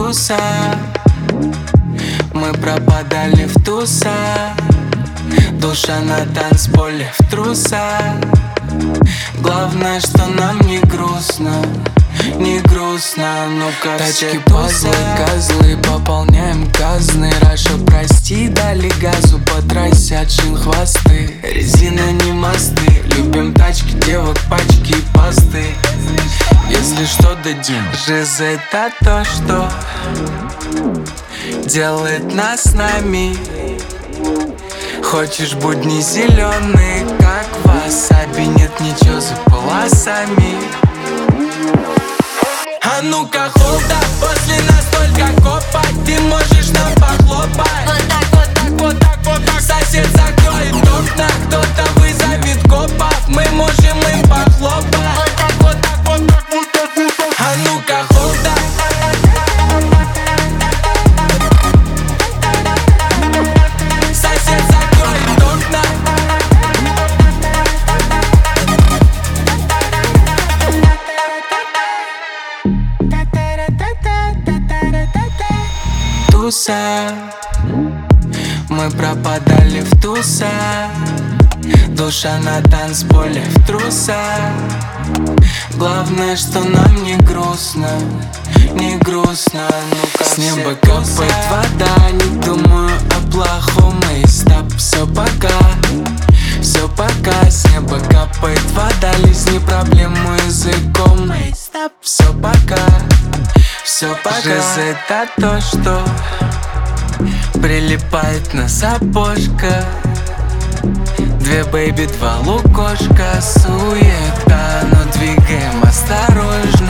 туса. Мы пропадали в тусах. Душа на танцполе в трусах. Главное, что нам не грустно. Не грустно, ну-ка тачки, пазлы, козлы, пополняем казны. Раша, прости, дали газу по трассе, отшин хвосты. Резина не мосты, любим тачки, девок, пачки и посты. Если что, дадим. Жизнь — это то, что делает нас с нами. Хочешь будни зеленые, как васаби. Нет ничего за полосами. А ну-ка, холда, после нас только копать. Ты можешь нам похлопать. Вот так, вот так, вот так, вот так. Сосед закроет окна, кто-то вызовет копов. Мы можем им похлопать. Вот так, вот так, вот так, вот так, вот так. А ну-ка, холда. Сосед закроет окна. Туса. Мы пропадали в тусах. Душа на танцполе в трусах. Главное, что нам не грустно. Не грустно, ну-ка. С неба капает вода, не думаю о плохом. И стоп, все пока. Все пока, с неба капает вода. Лизни проблему языком. Все пока. Все пока. Жизнь — это то, что прилипает на сапожка. Две бэйби, два лукошка. Суета, но двигаем осторожно.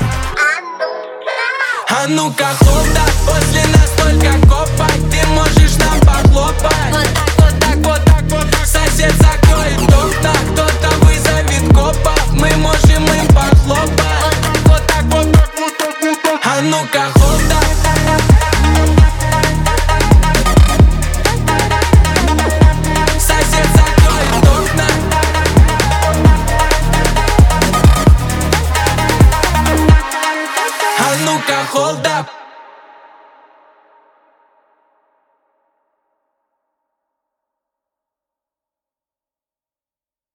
А ну-ка, холда, после нас только копать. Ты можешь нам похлопать. Вот так, вот так, вот так, вот так. Сосед закрыл.